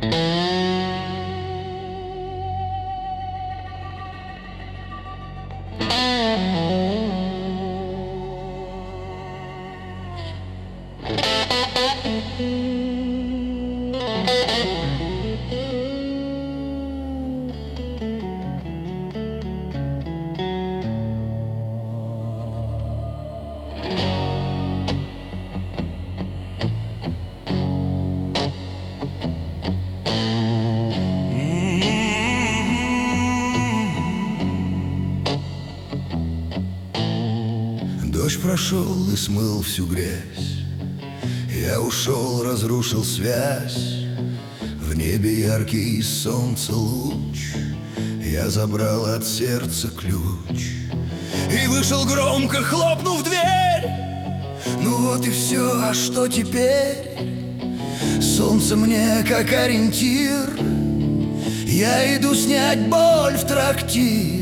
Дождь прошел и смыл всю грязь. Я ушел, разрушил связь. В небе яркий солнца луч. Я забрал от сердца ключ и вышел громко, хлопнув дверь. Ну вот и все, а что теперь? Солнце мне как ориентир. Я иду снять боль в трактир.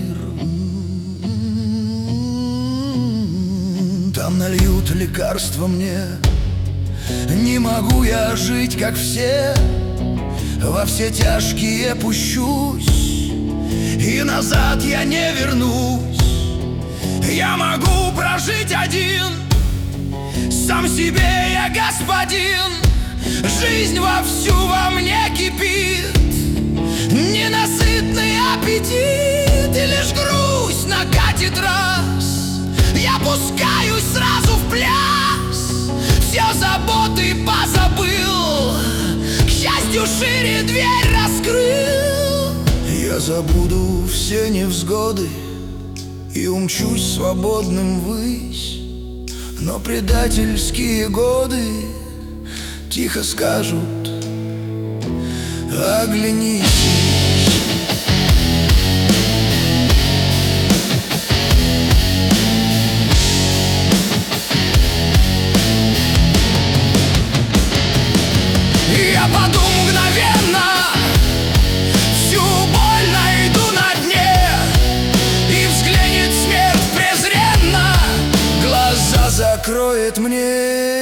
Там нальют лекарства мне. Не могу я жить, как все. Во все тяжкие пущусь, и назад я не вернусь. Я могу прожить один, сам себе я господин. Жизнь вовсю во мне кипит, ненасытный аппетит. И лишь грусть накатит раз, я пускаюсь сразу в пляс. Все заботы позабыл, к счастью, шире дверь раскрыл. Я забуду все невзгоды и умчусь свободным ввысь. Но предательские годы тихо скажут: оглянись. Я паду мгновенно, всю боль найду на дне, и взглянет смерть презренно, глаза закроет мне.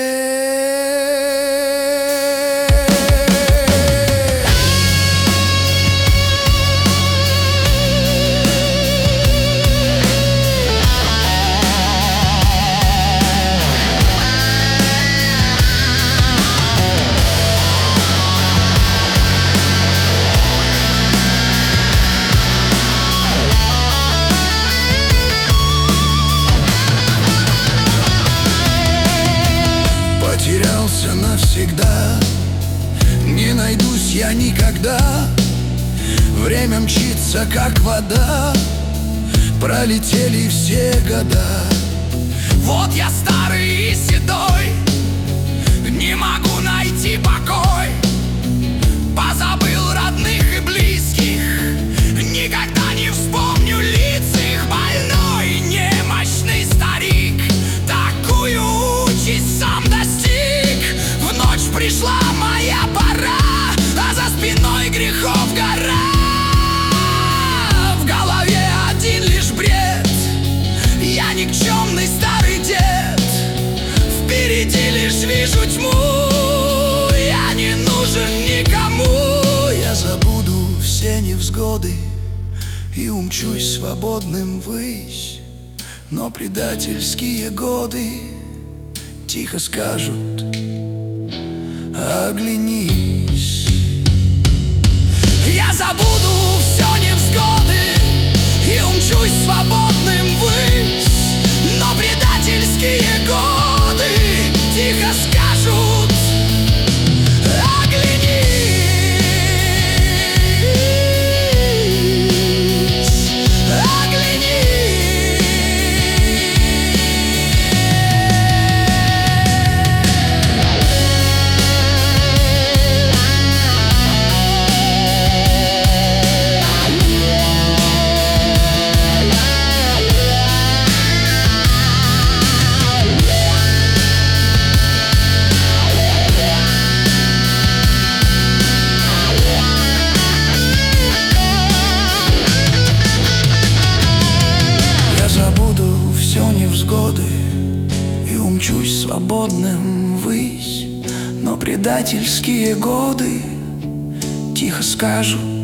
Потерялся навсегда, не найдусь я никогда. Время мчится, как вода, пролетели все года. Вот я старый и седой, не могу найти покой. Позабыл родных и близких, никогда не вспомню лиц их. Больной, немощный старик, такую участь сам достиг. В ночь пришла моя пора, а за спиной грехов гора. В голове один лишь бред, я никчемный старый дед. Впереди лишь вижу тьму, я не нужен никому. Я забуду все невзгоды и умчусь свободным ввысь. Но предательские годы тихо скажут: оглянись. Я забуду все невзгоды и умчусь свободным ввысь. Но предательские годы тихо скажут: оглянись. И умчусь свободным ввысь. Но предательские годы тихо скажу: